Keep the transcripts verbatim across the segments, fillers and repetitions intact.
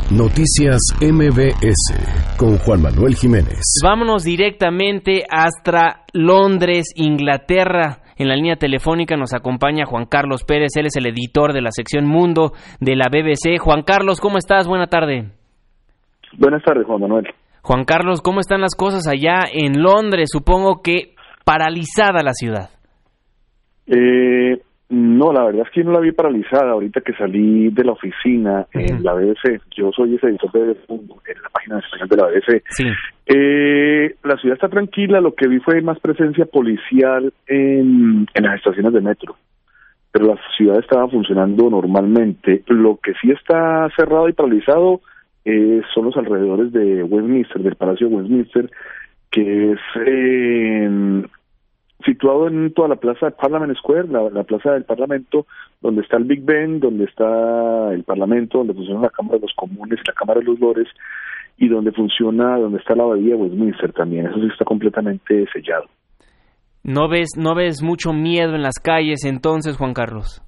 Noticias M B S con Juan Manuel Jiménez. Vámonos directamente hasta Londres, Inglaterra. En la línea telefónica nos acompaña Juan Carlos Pérez. Él es el editor de la sección Mundo de la B B C. Juan Carlos, ¿cómo estás? Buena tarde. Buenas tardes, Juan Manuel. Juan Carlos, ¿cómo están las cosas allá en Londres? Supongo que paralizada la ciudad. Eh... No, la verdad es que yo no la vi paralizada ahorita que salí de la oficina uh-huh. en la B B C. Yo soy ese editor de en la página de español de la B B C. Sí. Eh, la ciudad está tranquila, lo que vi fue más presencia policial en, en las estaciones de metro. Pero la ciudad estaba funcionando normalmente. Lo que sí está cerrado y paralizado eh, son los alrededores de Westminster, del Palacio de Westminster, que es... Eh, situado en toda la plaza de Parliament Square, la, la plaza del Parlamento, donde está el Big Ben, donde está el Parlamento, donde funciona la Cámara de los Comunes y la Cámara de los Lores, y donde funciona, donde está la abadía de Westminster también. Eso sí está completamente sellado. ¿No ves, no ves mucho miedo en las calles entonces, Juan Carlos?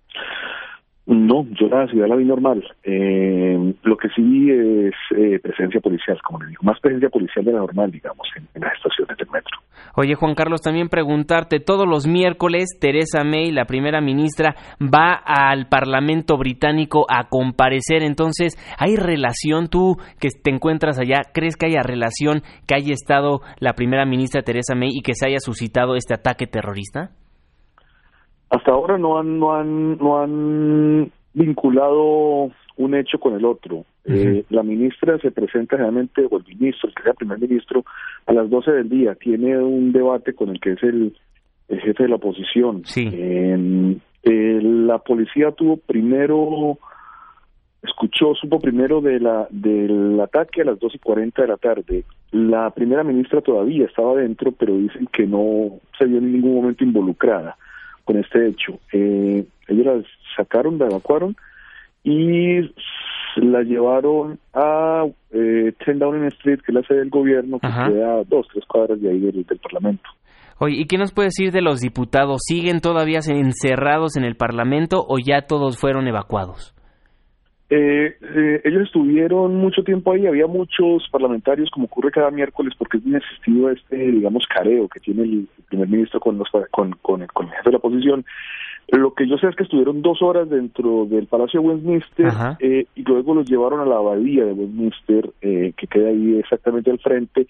No, yo la ciudad la vi normal. Eh, lo que sí vi es eh, presencia policial, como le digo, más presencia policial de la normal, digamos, en, en las estaciones del metro. Oye, Juan Carlos, también preguntarte, todos los miércoles Theresa May, la primera ministra, va al Parlamento británico a comparecer. Entonces, ¿hay relación? Tú que te encuentras allá, ¿crees que haya relación que haya estado la primera ministra Theresa May y que se haya suscitado este ataque terrorista? Hasta ahora no han no han no han vinculado un hecho con el otro. Uh-huh. Eh, la ministra se presenta generalmente, o el ministro, el que sea primer ministro, a las doce del día. Tiene un debate con el que es el, el jefe de la oposición. Sí. Eh, eh, la policía tuvo primero, escuchó, supo primero de la del ataque a las dos y cuarenta de la tarde. La primera ministra todavía estaba dentro, pero dicen que no se vio en ningún momento involucrada con este hecho. Eh, ellos la sacaron, la evacuaron y la llevaron a eh, diez Downing Street, que es la sede del gobierno, que Ajá. queda a dos, tres cuadras de ahí del, del Parlamento. Oye, ¿y qué nos puede decir de los diputados? ¿Siguen todavía encerrados en el Parlamento o ya todos fueron evacuados? Eh, eh, ellos estuvieron mucho tiempo ahí, había muchos parlamentarios, como ocurre cada miércoles, porque es bien existido este, digamos, careo que tiene el primer ministro con, los, con, con, el, con el jefe de la oposición. Lo que yo sé es que estuvieron dos horas dentro del Palacio de Westminster eh, y luego los llevaron a la abadía de Westminster, eh, que queda ahí exactamente al frente,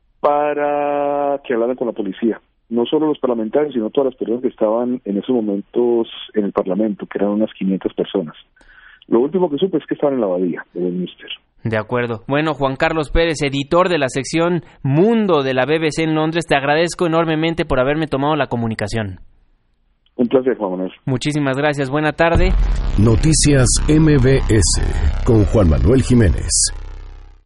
para que hablaran con la policía. No solo los parlamentarios, sino todas las personas que estaban en esos momentos en el Parlamento, que eran unas quinientas personas. Lo último que supe es que estaban en la abadía de Westminster. De acuerdo. Bueno, Juan Carlos Pérez, editor de la sección Mundo de la B B C en Londres, te agradezco enormemente por haberme tomado la comunicación. Un placer, Juan Manuel. Muchísimas gracias. Buena tarde. Noticias M B S con Juan Manuel Jiménez.